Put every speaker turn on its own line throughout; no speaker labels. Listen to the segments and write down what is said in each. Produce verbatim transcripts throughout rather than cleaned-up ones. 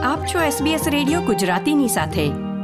આપ છો SBS radio ગુજરાતીની સાથે.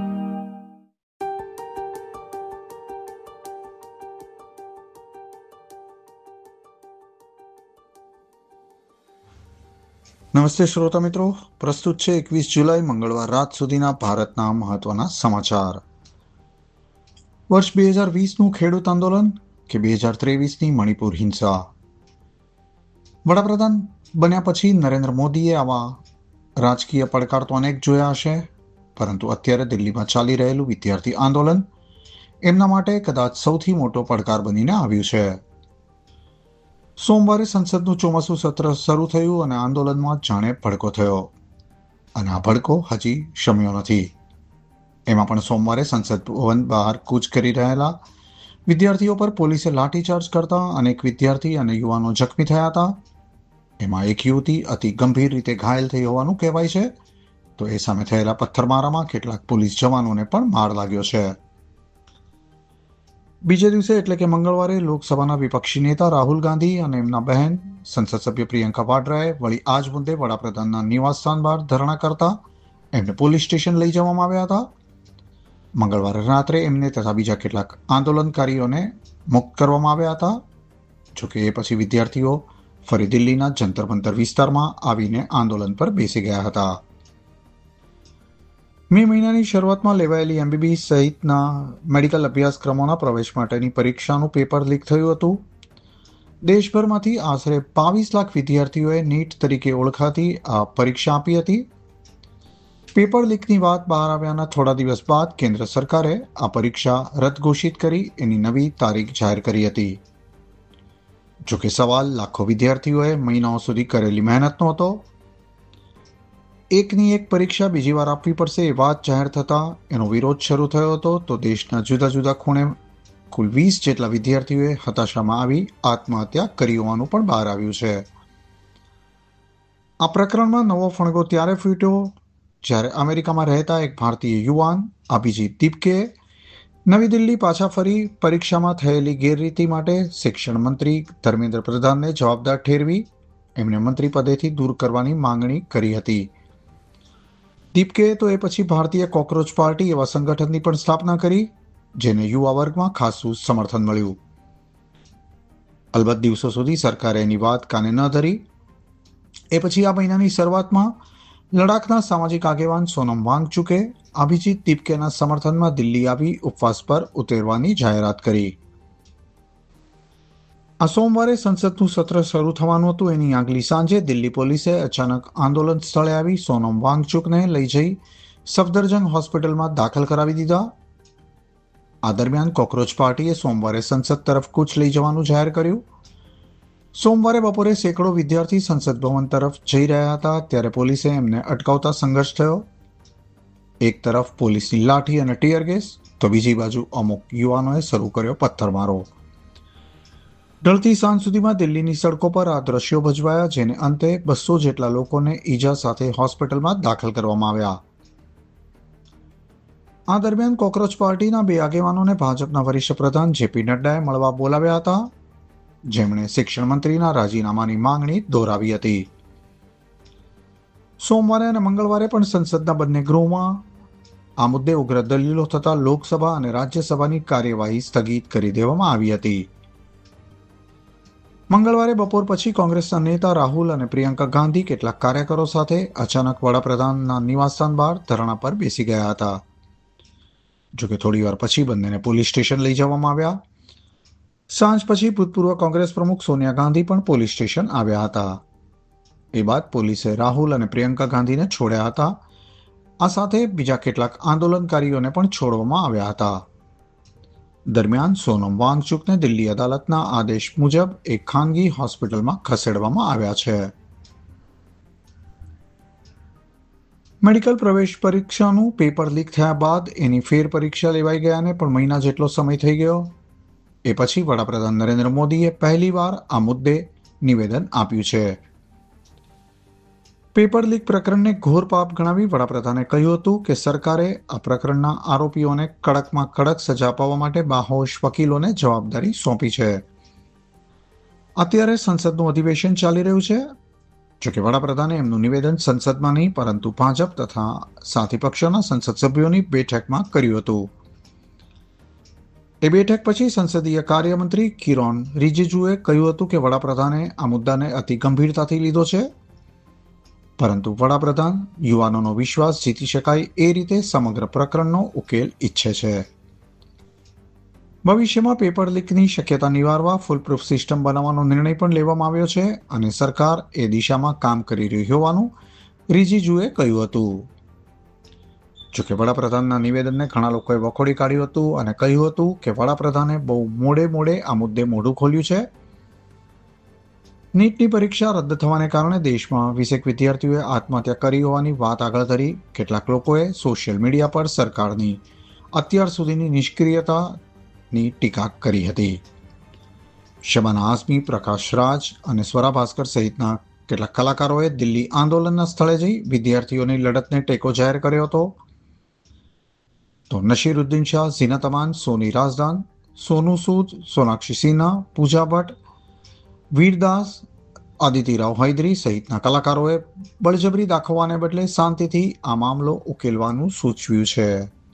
નમસ્તે શ્રોતા મિત્રો, પ્રસ્તુત છે એકવીસ જુલાઈ મંગળવાર રાત સુધીના ભારતના મહત્વના સમાચાર. વર્ષ બે હજાર વીસનું ખેડૂત આંદોલન કે બે હજાર ત્રેવીસની મણિપુર હિંસા. વડાપ્રધાન બન્યા પછી નરેન્દ્ર મોદીએ આવા રાજકીય પડકાર તો અનેક જોયા હશે, પરંતુ અત્યારે દિલ્હીમાં ચાલી રહેલું વિદ્યાર્થી આંદોલન એમના માટે કદાચ સૌથી મોટો પડકાર બનીને આવ્યું છે. સોમવારે સંસદનું ચોમાસું સત્ર શરૂ થયું અને આંદોલનમાં જાણે ભડકો થયો, અને આ ભડકો હજી શમ્યો નથી. એમાં પણ સોમવારે સંસદ ભવન બહાર કૂચ કરી રહેલા વિદ્યાર્થીઓ પર પોલીસે લાઠીચાર્જ કરતા અનેક વિદ્યાર્થી અને યુવાનો જખમી થયા હતા. એમાં એક યુવતી અતિ ગંભીર રીતે ઘાયલ થઈ હોવાનું કહેવાય છે, તો એ સામે થયેલા પથ્થરમારામાં કેટલાક પોલીસ જવાનોને પણ માર લાગ્યો છે. બીજે દિવસે એટલે કે મંગળવારે લોકસભાના વિપક્ષી નેતા રાહુલ ગાંધી અને એમના બહેન સંસદ સભ્ય પ્રિયંકા વાડ્રાએ વળી આ જ મુદ્દે વડાપ્રધાનના નિવાસસ્થાન બહાર ધરણા કરતા એમને પોલીસ સ્ટેશન લઈ જવામાં આવ્યા હતા. મંગળવારે રાત્રે એમને તથા બીજા કેટલાક આંદોલનકારીઓને મુક્ત કરવામાં આવ્યા હતા. જોકે એ પછી વિદ્યાર્થીઓ ફરી દિલ્હીના જંતર મંતર વિસ્તારમાં આવીને આંદોલન પર બેસી ગયા હતા. મે મહિનાની શરૂઆતમાં લેવાયેલી એમબીબીએસ સહિતના મેડિકલ અભ્યાસક્રમોના પ્રવેશ માટેની પરીક્ષાનું પેપર લીક થયું હતું. દેશભરમાંથી આશરે બાવીસ લાખ વિદ્યાર્થીઓએ નીટ તરીકે ઓળખાતી આ પરીક્ષા આપી હતી. પેપર લીકની વાત બહાર આવ્યાના થોડા દિવસ બાદ કેન્દ્ર સરકારે આ પરીક્ષા રદ ઘોષિત કરી એની નવી તારીખ જાહેર કરી હતી. જોકે સવાલ લાખો વિદ્યાર્થીઓએ મહિનાઓ સુધી કરેલી મહેનતનો હતો. એકની એક પરીક્ષા બીજી વાર આપવી પડશે એ વાત જાહેર થતાં એનો વિરોધ શરૂ થયો હતો, તો દેશના જુદા જુદા ખૂણે કુલ વીસ જેટલા વિદ્યાર્થીઓએ હતાશામાં આવી આત્મહત્યા કરી હોવાનું પણ બહાર આવ્યું છે. આ પ્રકરણમાં નવો ફણગો ત્યારે ફૂટ્યો જ્યારે અમેરિકામાં રહેતા એક ભારતીય યુવાન અભિજીત દીપકે નવી દિલ્હી પાછા ફરી પરીક્ષામાં થયેલી ગેરરીતિ માટે શિક્ષણ મંત્રી ધર્મેન્દ્ર પ્રધાનને જવાબદાર ઠેરવી એમને મંત્રી પદેથી દૂર કરવાની માંગણી કરી હતી. દીપકે તો એ પછી ભારતીય કોકરોચ પાર્ટી એવા સંગઠનની પણ સ્થાપના કરી, જેને યુવા વર્ગમાં ખાસું સમર્થન મળ્યું. અલબત્ત દિવસો સુધી સરકારે એની વાત કાને ન ધરી. એ પછી આ મહિનાની શરૂઆતમાં લડાખના સામાજિક આગેવાન સોનમ વાંગચુકે અભિજીત દીપકેના સમર્થનમાં દિલ્હી આવી ઉપવાસ પર ઉતરવાની જાહેરાત કરી. આ સોમવારે સંસદનું સત્ર શરૂ થવાનું હતું. એની આગલી સાંજે દિલ્હી પોલીસે અચાનક આંદોલન સ્થળે આવી સોનમ વાંગચુકને લઈ જઈ સફદરજંગ હોસ્પિટલમાં દાખલ કરાવી દીધા. આ દરમિયાન કોકરોચ પાર્ટીએ સોમવારે સંસદ તરફ કૂચ લઈ જવાનું જાહેર કર્યું. સોમવારે બપોરે સેંકડો વિદ્યાર્થી સંસદ ભવન તરફ જઈ રહ્યા હતા, ત્યારે પોલીસે એમને અટકાવતા સંઘર્ષ થયો. એક તરફ પોલીસની લાઠી અને ટીયર ગેસ, તો બીજી બાજુ અમુક યુવાનોએ શરૂ કર્યો પથ્થરમારો. ઢળતી સાંજ સુધીમાં દિલ્હીની સડકો પર આ દ્રશ્યો ભજવાયા, જેને અંતે બસો જેટલા લોકોને ઈજા સાથે હોસ્પિટલમાં દાખલ કરવામાં આવ્યા. આ દરમિયાન કોકરોચ પાર્ટીના બે આગેવાનોને ભાજપના વરિષ્ઠ પ્રધાન જેપી નડ્ડાએ મળવા બોલાવ્યા હતા, જેમણે શિક્ષણ મંત્રીના રાજીનામાની માંગણી દોહરાવી હતી. સોમવારે અને મંગળવારે પણ સંસદના બંને ગૃહમાં આ મુદ્દે ઉગ્ર દલીલો થતા લોકસભા અને રાજ્યસભાની કાર્યવાહી સ્થગિત કરી દેવામાં આવી હતી. મંગળવારે બપોર પછી કોંગ્રેસના નેતા રાહુલ અને પ્રિયંકા ગાંધી કેટલાક કાર્યકરો સાથે અચાનક વડાપ્રધાનના નિવાસસ્થાન બહાર ધરણા પર બેસી ગયા હતા. જોકે થોડી વાર પછી બંનેને પોલીસ સ્ટેશન લઈ જવામાં આવ્યા. સાંજ પછી ભૂતપૂર્વ કોંગ્રેસ પ્રમુખ સોનિયા ગાંધી પણ પોલીસ સ્ટેશન આવ્યા હતા. એ બાદ પોલીસે રાહુલ અને પ્રિયંકા ગાંધીને છોડ્યા હતા. આ સાથે બીજા કેટલાક આંદોલનકારીઓને પણ છોડવામાં આવ્યા હતા. દરમિયાન સોનમ વાંગચુકને દિલ્હી અદાલતના આદેશ મુજબ એક ખાનગી હોસ્પિટલમાં ખસેડવામાં આવ્યા છે. મેડિકલ પ્રવેશ પરીક્ષાનું પેપર લીક થયા બાદ એની ફેર પરીક્ષા લેવાઈ ગયાને પણ મહિના જેટલો સમય થઈ ગયો. એ પછી વડાપ્રધાન નરેન્દ્ર મોદીએ પહેલીવાર આ મુદ્દે નિવેદન આપ્યું છે. પેપર લીક પ્રકરણને ઘોર પાપ ગણાવી વડાપ્રધાને કહ્યું હતું કે સરકારે આ પ્રકરણના આરોપીઓને કડકમાં કડક સજા અપાવવા માટે બાહોશ વકીલોને જવાબદારી સોંપી છે. અત્યારે સંસદનું અધિવેશન ચાલી રહ્યું છે, જોકે વડાપ્રધાને એમનું નિવેદન સંસદમાં નહીં પરંતુ ભાજપ તથા સાથી પક્ષોના સંસદ સભ્યોની બેઠકમાં કર્યું હતું. એ બેઠક પછી સંસદીય કાર્યમંત્રી કિરણ રિજિજુએ કહ્યું હતું કે વડાપ્રધાને આ મુદ્દાને અતિ ગંભીરતાથી લીધો છે, પરંતુ વડાપ્રધાન યુવાનોનો વિશ્વાસ જીતી શકાય એ રીતે સમગ્ર પ્રકરણનો ઉકેલ ઈચ્છે છે. ભવિષ્યમાં પેપર લીકની શક્યતા નિવારવા ફૂલપ્રૂફ સિસ્ટમ બનાવવાનો નિર્ણય પણ લેવામાં આવ્યો છે અને સરકાર એ દિશામાં કામ કરી રહી હોવાનું રિજિજુએ કહ્યું હતું. જોકે વડાપ્રધાનના નિવેદનને ઘણા લોકોએ વખોડી કાઢ્યું હતું અને કહ્યું હતું કે વડાપ્રધાને બહુ મોડે મોડે આ મુદ્દે મોઢું ખોલ્યું છે. નીટની પરીક્ષા રદ થવાને કારણે દેશમાં વીસેક વિદ્યાર્થીઓએ આત્મહત્યા કરી હોવાની વાત આગળ ધરી કેટલાક લોકોએ સોશિયલ મીડિયા પર સરકારની અત્યાર સુધીની નિષ્ક્રિયતાની ટીકા કરી હતી. શબાના આઝમી, પ્રકાશ રાજ અને સ્વરા ભાસ્કર સહિતના કેટલાક કલાકારોએ દિલ્હી આંદોલનના સ્થળે જઈ વિદ્યાર્થીઓની લડતને ટેકો જાહેર કર્યો હતો. તો નશીરુદ્દીન શાહ, ઝીનત અમાન, સોની રાજદાન, સોનુ સૂદ, સોનાક્ષી સિન્હા, પૂજા ભટ્ટ, વીરદાસ, આદિત્ય રાવ હૈદરી સહિતના કલાકારોએ બળજબરી દાખવવાને બદલે શાંતિથી આ મામલો ઉકેલવાનું સૂચવ્યું છે.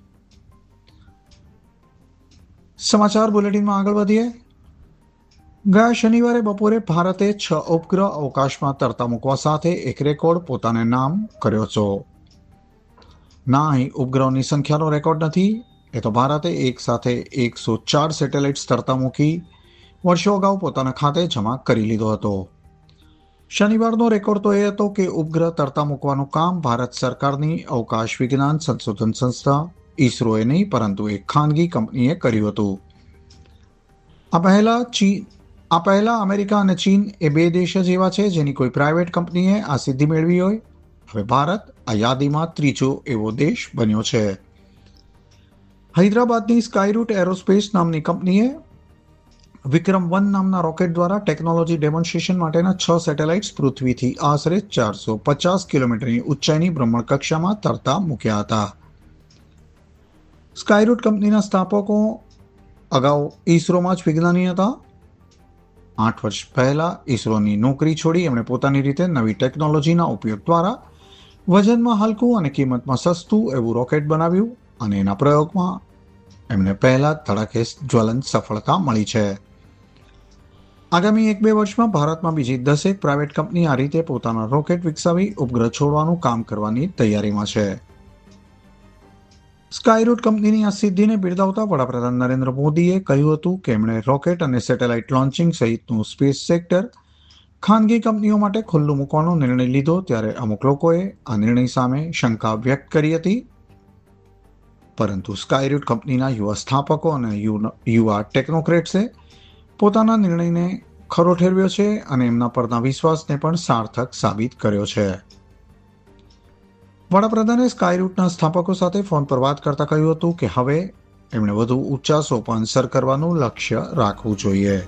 સમાચાર બુલેટિનમાં આગળ વધીએ. ગયા શનિવારે બપોરે ભારતે છ ઉપગ્રહ અવકાશમાં તરતા મૂકવા સાથે એક રેકોર્ડ પોતાને નામ કર્યો છે. ના, અહીં ઉપગ્રહોની સંખ્યાનો રેકોર્ડ નથી, એ તો ભારતે એક સાથે એકસો ચાર સેટેલાઇટ્સ તરતા મૂકી વર્ષો અગાઉ પોતાના ખાતે જમા કરી લીધો હતો. શનિવારનો રેકોર્ડ તો એ હતો કે ઉપગ્રહ તરતા મૂકવાનું કામ ભારત સરકારની અવકાશ વિજ્ઞાન સંશોધન સંસ્થા ઈસરોએ નહીં પરંતુ એક ખાનગી કંપનીએ કર્યું હતું. આ પહેલા ચીન આ પહેલા અમેરિકા અને ચીન એ બે દેશ જ એવા છે જેની કોઈ પ્રાઇવેટ કંપનીએ આ સિદ્ધિ મેળવી હોય. હવે ભારત આ યાદીમાં ત્રીજો એવો દેશ બન્યો છે. હૈદરાબાદની સ્કાયરૂટ એરોસ્પેસ નામની કંપનીએ વિક્રમ વન નામના રોકેટ દ્વારા ટેકનોલોજી ડેમોન્સ્ટ્રેશન માટેના છ સેટેલાઇટ્સ પૃથ્વીથી આશરે ચારસો પચાસ કિલોમીટરની ઊંચાઈની ભ્રમણકક્ષામાં તરતા મૂક્યા હતા. સ્કાયરૂટ કંપનીના સ્થાપકો અગાઉ ઈસરોમાં જ વિજ્ઞાની હતા. આઠ વર્ષ પહેલા ઈસરોની નોકરી છોડી એમણે પોતાની રીતે નવી ટેકનોલોજીના ઉપયોગ દ્વારા વજનમાં હલકું અને કિંમતમાં સસ્તું એવું રોકેટ બનાવ્યું અને એના પ્રયોગમાં એમને પહેલા ધડાકે જ્વલંત સફળતા મળી છે. આગામી એક બે વર્ષમાં ભારતમાં બીજી દસેક પ્રાઇવેટ કંપની આ રીતે પોતાના રોકેટ વિકસાવી ઉપગ્રહ છોડવાનું કામ કરવાની તૈયારીમાં છે. સ્કાયરૂટ કંપનીની આ સિદ્ધિને બિરદાવતા વડાપ્રધાન નરેન્દ્ર મોદીએ કહ્યું હતું કે એમણે રોકેટ અને સેટેલાઇટ લોન્ચિંગ સહિતનું સ્પેસ સેક્ટર ખાનગી કંપનીઓ માટે ખુલ્લું મૂકવાનો નિર્ણય લીધો ત્યારે અમુક લોકોએ આ નિર્ણય સામે શંકા વ્યક્ત કરી હતી. પરંતુ સ્કાયરૂટ કંપનીના યુવા સ્થાપકો અને યુવા ટેકનોક્રેટ્સે પોતાના નિર્ણયને ખરો ઠેરવ્યો છે અને એમના પરના વિશ્વાસને પણ સાર્થક સાબિત કર્યો છે. વડાપ્રધાને સ્કાયરૂટના સ્થાપકો સાથે ફોન પર વાત કરતા કહ્યું હતું કે હવે એમણે વધુ ઊંચા સોપાન સર કરવાનું લક્ષ્ય રાખવું જોઈએ.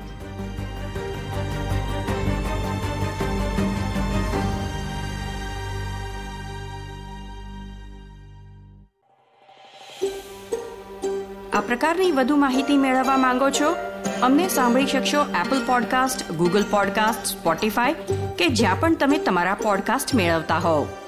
આ પ્રકારની વધુ માહિતી મેળવવા માંગો છો? અમને સાંભળી શકશો Apple podcast, Google podcast, Spotify કે જ્યાં પણ તમે તમારા પોડકાસ્ટ મેળવતા હોવ.